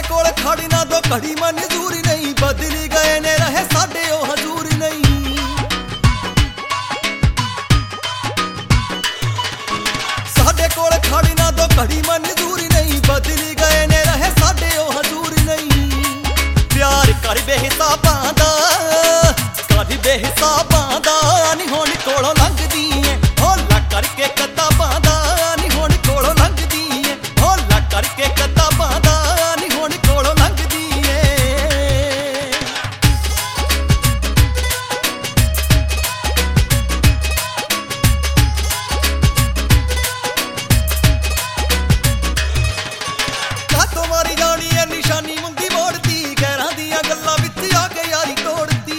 कोल खड़ी ना दो घड़ी मंजूरी नहीं, बदली गए ने रहे साडे ओ हजूर नहीं। साडे कोल खड़ी ना दो घड़ी मंजूरी नहीं, बदली गए ने रहे साडे ओ हजूर नहीं। प्यार कर बेहिसाबां दा, कर बेहिसाबां दा, नी हुण कोलों लंघदी ऐ हौला करके किताबां दा, नी हुण कोलों लंघदी ऐ हौला करके किताबां दा, नी हुण कोलों लंघदी ऐ। कातों मारी जानी ऐ निशानी मुंदी मोड़ती, गैरां दियां गल्लां विच आके यारी तोड़ती।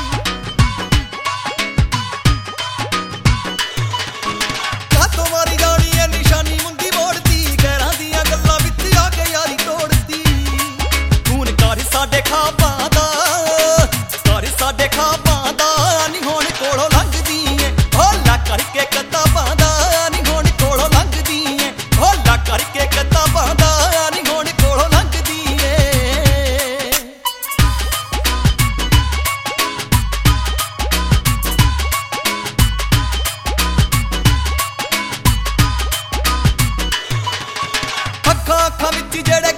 कातों मारी जानी ऐ निशानी मुंदी मोड़ती, गैरां दियां गल्लां विच आके यारी तोड़ती। खून कर साडे खाबां दा, कर साडे खाबां दा, नी हुण कोलों लंघदी ऐ हौला करके किताबां दा, नी हुण कोलों लंघदी ऐ हौला करके किताबां दा, नी हुण कोलों लंघदी ऐ। अखां अखां विच जेड़े